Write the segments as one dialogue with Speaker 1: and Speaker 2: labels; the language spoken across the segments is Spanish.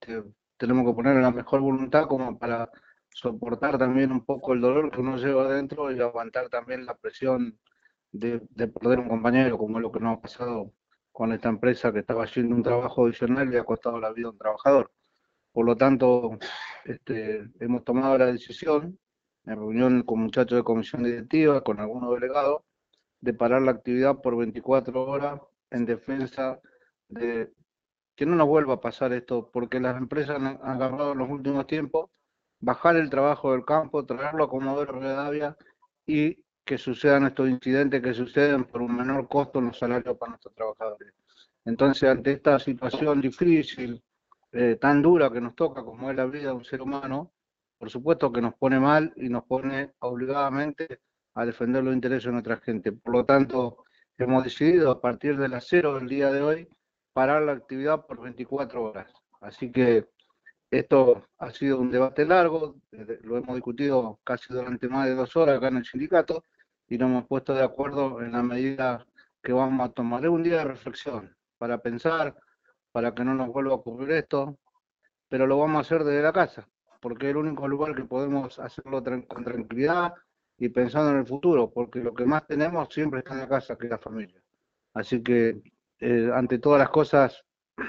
Speaker 1: tenemos que poner la mejor voluntad como para soportar también un poco el dolor que uno lleva adentro y aguantar también la presión de perder un compañero, como es lo que nos ha pasado con esta empresa que estaba haciendo un trabajo adicional y le ha costado la vida a un trabajador. Por lo tanto, hemos tomado la decisión, en reunión con muchachos de comisión directiva, con algunos delegados, de parar la actividad por 24 horas en defensa de que no nos vuelva a pasar esto, porque las empresas han agarrado en los últimos tiempos bajar el trabajo del campo, traerlo a Comodoro Rivadavia y que sucedan estos incidentes que suceden por un menor costo en los salarios para nuestros trabajadores. Entonces, ante esta situación difícil, tan dura que nos toca como es la vida de un ser humano, por supuesto que nos pone mal y nos pone obligadamente a defender los intereses de nuestra gente. Por lo tanto, hemos decidido a partir de las 0 del día de hoy parar la actividad por 24 horas. Así que esto ha sido un debate largo, lo hemos discutido casi durante más de 2 horas acá en el sindicato y nos hemos puesto de acuerdo en la medida que vamos a tomar. Es un día de reflexión para pensar, para que no nos vuelva a ocurrir esto, pero lo vamos a hacer desde la casa, porque es el único lugar que podemos hacerlo con tranquilidad y pensando en el futuro, porque lo que más tenemos siempre está en la casa, que es la familia. Así que, ante todas las cosas,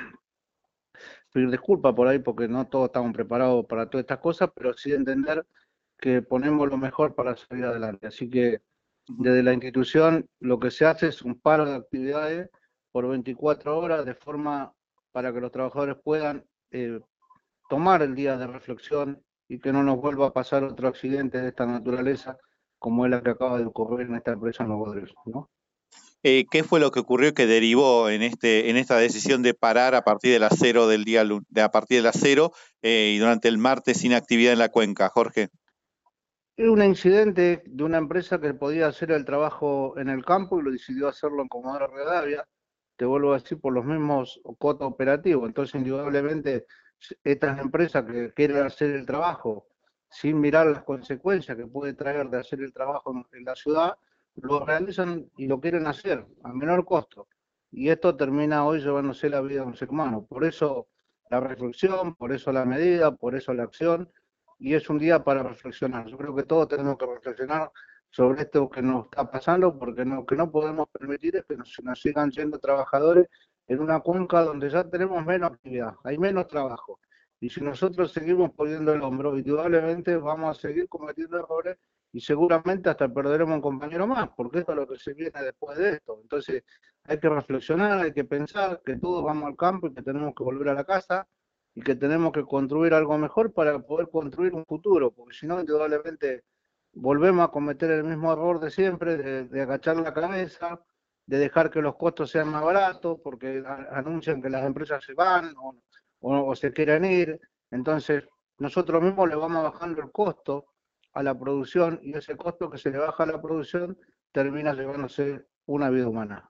Speaker 1: pedir disculpas por ahí, porque no todos estamos preparados para todas estas cosas, pero sí entender que ponemos lo mejor para salir adelante. Así que, desde la institución, lo que se hace es un paro de actividades por 24 horas, de forma para que los trabajadores puedan tomar el día de reflexión y que no nos vuelva a pasar otro accidente de esta naturaleza como es la que acaba de ocurrir en esta empresa en Los Bodrios, ¿no?
Speaker 2: ¿Qué fue lo que ocurrió que derivó en esta decisión de parar a partir de las 0 del día, a partir de las 0 y durante el martes sin actividad en la cuenca, Jorge?
Speaker 1: Es un incidente de una empresa que podía hacer el trabajo en el campo y lo decidió hacerlo en Comodoro Rivadavia, te vuelvo a decir, por los mismos cotos operativos. Entonces, indudablemente, estas empresas que quieren hacer el trabajo sin mirar las consecuencias que puede traer de hacer el trabajo en la ciudad, lo realizan y lo quieren hacer a menor costo. Y esto termina hoy llevándose la vida de un ser humano. Por eso la reflexión, por eso la medida, por eso la acción, y es un día para reflexionar. Yo creo que todos tenemos que reflexionar sobre esto que nos está pasando, porque lo que no podemos permitir es que nos sigan siendo trabajadores en una cuenca donde ya tenemos menos actividad, hay menos trabajo. Y si nosotros seguimos poniendo el hombro, indudablemente vamos a seguir cometiendo errores y seguramente hasta perderemos un compañero más, porque esto es lo que se viene después de esto. Entonces hay que reflexionar, hay que pensar que todos vamos al campo y que tenemos que volver a la casa y que tenemos que construir algo mejor para poder construir un futuro, porque si no, indudablemente volvemos a cometer el mismo error de siempre, de agachar la cabeza, de dejar que los costos sean más baratos, porque anuncian que las empresas se van o se quieren ir. Entonces, nosotros mismos le vamos bajando el costo a la producción y ese costo que se le baja a la producción termina llevándose una vida humana.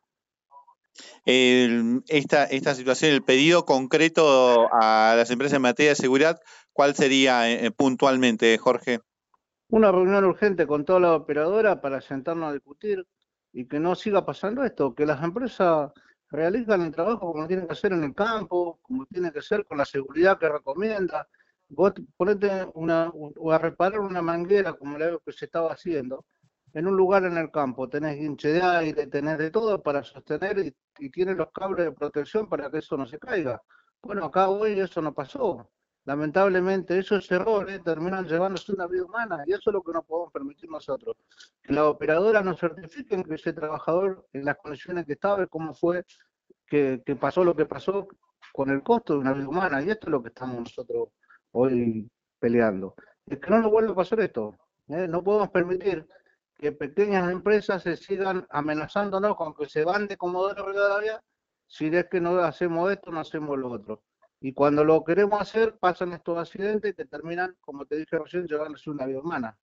Speaker 2: Esta situación, el pedido concreto a las empresas en materia de seguridad, ¿cuál sería puntualmente, Jorge?
Speaker 1: Una reunión urgente con toda la operadora para sentarnos a discutir y que no siga pasando esto, que las empresas realizan el trabajo como tienen que hacer en el campo, como tiene que ser con la seguridad que recomienda. Vos ponete o a reparar una manguera como la que se estaba haciendo, en un lugar en el campo, tenés hinche de aire, tenés de todo para sostener y tienes los cables de protección para que eso no se caiga. Bueno, acá hoy eso no pasó. Lamentablemente esos errores terminan llevándose una vida humana y eso es lo que no podemos permitir nosotros. Que la operadora nos certifiquen que ese trabajador en las condiciones que estaba, cómo fue que pasó lo que pasó con el costo de una vida humana y esto es lo que estamos nosotros hoy peleando. Es que no nos vuelva a pasar esto. No podemos permitir que pequeñas empresas se sigan amenazándonos con que se van de Comodoro Rivadavia si es que no hacemos esto, no hacemos lo otro. Y cuando lo queremos hacer, pasan estos accidentes que terminan, como te dije recién, llevándose una vida humana.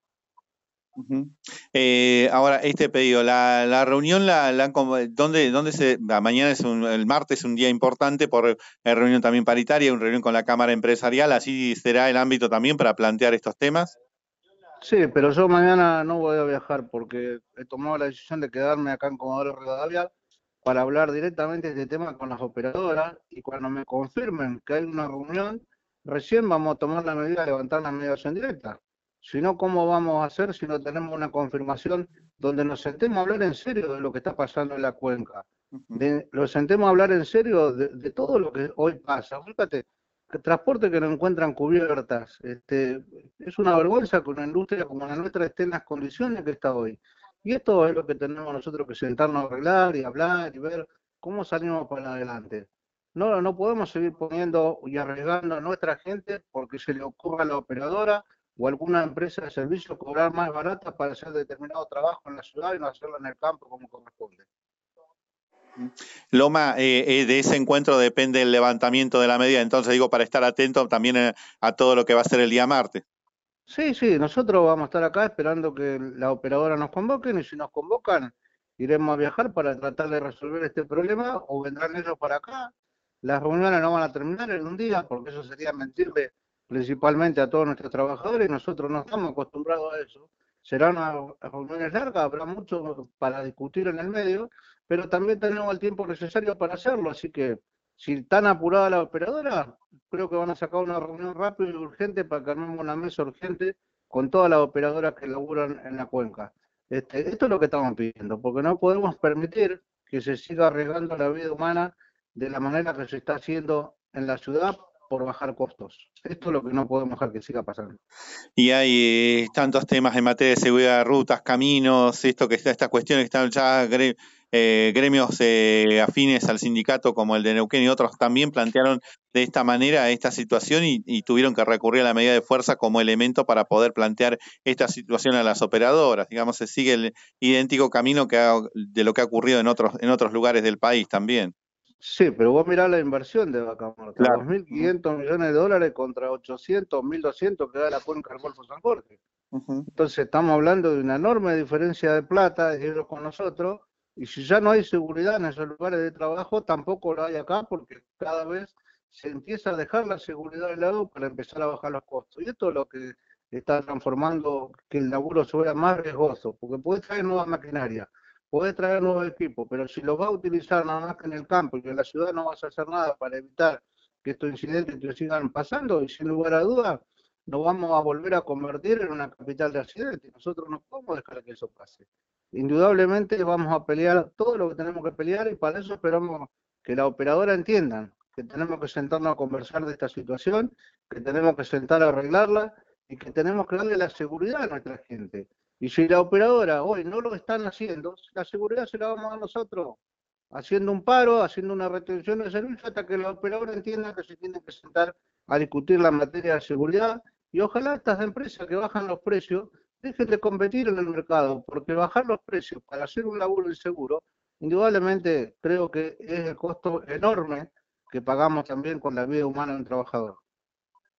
Speaker 2: Ahora, este pedido, la reunión, ¿dónde mañana el martes es un día importante por reunión también paritaria, una reunión con la Cámara Empresarial, así será el ámbito también para plantear estos temas?
Speaker 1: Sí, pero yo mañana no voy a viajar porque he tomado la decisión de quedarme acá en Comodoro Rivadavia para hablar directamente de este tema con las operadoras y cuando me confirmen que hay una reunión, recién vamos a tomar la medida de levantar la mediación directa. Si no, ¿cómo vamos a hacer si no tenemos una confirmación donde nos sentemos a hablar en serio de lo que está pasando en la cuenca? Nos sentemos a hablar en serio de todo lo que hoy pasa. Fíjate, el transporte que no encuentran cubiertas. Es una vergüenza que una industria como la nuestra esté en las condiciones que está hoy. Y esto es lo que tenemos nosotros que sentarnos a arreglar y hablar y ver cómo salimos para adelante. No, no podemos seguir poniendo y arriesgando a nuestra gente porque se le ocurra a la operadora o alguna empresa de servicio cobrar más barata para hacer determinado trabajo en la ciudad y no hacerlo en el campo como corresponde.
Speaker 2: Loma, de ese encuentro depende el levantamiento de la medida, entonces digo, para estar atento también a todo lo que va a ser el día martes.
Speaker 1: Sí, sí, nosotros vamos a estar acá esperando que la operadora nos convoque y si nos convocan iremos a viajar para tratar de resolver este problema o vendrán ellos para acá. Las reuniones no van a terminar en un día porque eso sería mentirle principalmente a todos nuestros trabajadores y nosotros no estamos acostumbrados a eso. Serán reuniones largas, habrá mucho para discutir en el medio, pero también tenemos el tiempo necesario para hacerlo, así que si tan apurada la operadora, creo que van a sacar una reunión rápida y urgente para que armemos una mesa urgente con todas las operadoras que laburan en la cuenca. Esto es lo que estamos pidiendo, porque no podemos permitir que se siga arriesgando la vida humana de la manera que se está haciendo en la ciudad por bajar costos. Esto es lo que no podemos dejar que siga pasando.
Speaker 2: Y hay tantos temas en materia de seguridad de rutas, caminos, esto que está, estas cuestiones que están ya gremios afines al sindicato como el de Neuquén y otros también plantearon de esta manera esta situación y tuvieron que recurrir a la medida de fuerza como elemento para poder plantear esta situación a las operadoras. Digamos, se sigue el idéntico camino de lo que ha ocurrido en otros lugares del país también.
Speaker 1: Sí, pero vos mirá la inversión de Vaca Muerta,
Speaker 2: Claro.
Speaker 1: 2.500 millones de dólares contra 800, 1.200 que da la cuenca del Golfo San Jorge. Entonces estamos hablando de una enorme diferencia de plata de ellos con nosotros, y si ya no hay seguridad en esos lugares de trabajo, tampoco lo hay acá, porque cada vez se empieza a dejar la seguridad de lado para empezar a bajar los costos. Y esto es lo que está transformando que el laburo se vea más riesgoso, porque puede traer nueva maquinaria, puede traer nuevos equipos, pero si los va a utilizar nada más que en el campo y que en la ciudad no vas a hacer nada para evitar que estos incidentes te sigan pasando, y sin lugar a dudas, nos vamos a volver a convertir en una capital de accidentes. Nosotros no podemos dejar que eso pase. Indudablemente vamos a pelear todo lo que tenemos que pelear y para eso esperamos que la operadora entiendan que tenemos que sentarnos a conversar de esta situación, que tenemos que sentar a arreglarla y que tenemos que darle la seguridad a nuestra gente. Y si la operadora hoy no lo están haciendo, la seguridad se la vamos a dar nosotros, haciendo un paro, haciendo una retención de servicio hasta que la operadora entienda que se tiene que sentar a discutir la materia de seguridad y ojalá estas empresas que bajan los precios dejen de competir en el mercado, porque bajar los precios para hacer un laburo inseguro, indudablemente creo que es el costo enorme que pagamos también con la vida humana de un trabajador.